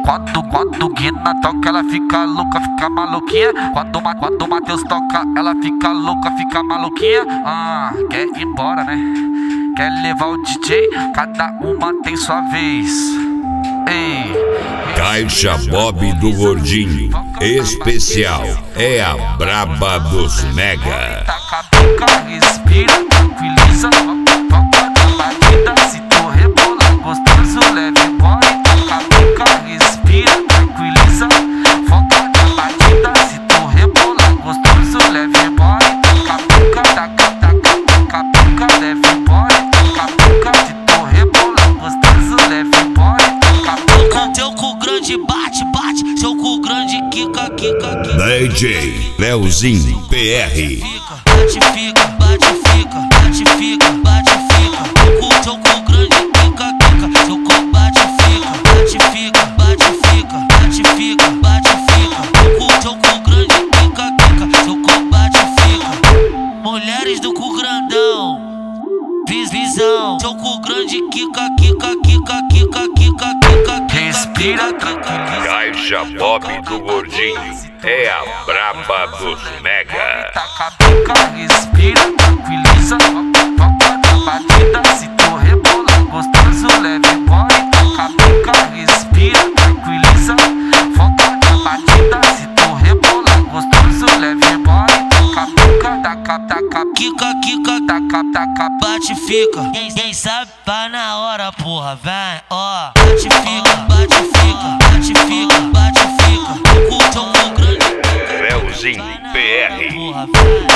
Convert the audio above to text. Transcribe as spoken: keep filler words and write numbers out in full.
quando, quando Guina toca, ela fica louca, fica maluquinha. Quando, quando o Matheus toca, ela fica louca, fica maluquinha. Ah, quer ir embora, né? Quer levar o D J? Cada uma tem sua vez. Ei. Caixa Bob do Gordinho, especial, é a braba dos mega. Taca a pica, respira, tranquiliza, foca na batida. Se tu rebola gostoso, leve boy. Taca a pica, respira, tranquiliza, foca na batida. Se tu rebola gostoso, leve boy. Taca a pica, taca, taca, taca a pica, leve boy. Taca a pica, se tu rebola gostoso, leve boy. Taca a pica, teu cu grande bate, bate, seu cu grande quica, quica, quica. D J Leozinho P R. Bate, fica, bate, fica, bate, fica, bate, fica. Teu cu, teu cu grande quica, quica. Seu cu bate, fica, bate, fica, bate, fica, bate, fica, bate, fica. Teu cu, teu cu grande quica, quica. Seu cu bate, fica. Mulheres do cu grandão, vis, visão. Seu cu grande quica, quica, quica, quica, quica, quica. respira, tranquiliza. Caixa Bob do Gordinho, é a braba dos mega. Taca a pica, respira, tranquiliza, foca na batida. Se tu rebola gostoso, leve boy. Taca a pica, respira, tranquiliza, foca na batida. Se tu rebola gostoso, leve boy. Taca a pica, taca, taca, Quica, quica, taca, taca, bate, fica. Quem, quem sabe vai na hora, porra, vem, ó. Bate, fica, bate, fica, bate, fica, bate, fica. Teu cu, teu cu grande, Leozinho P R. porra, vem.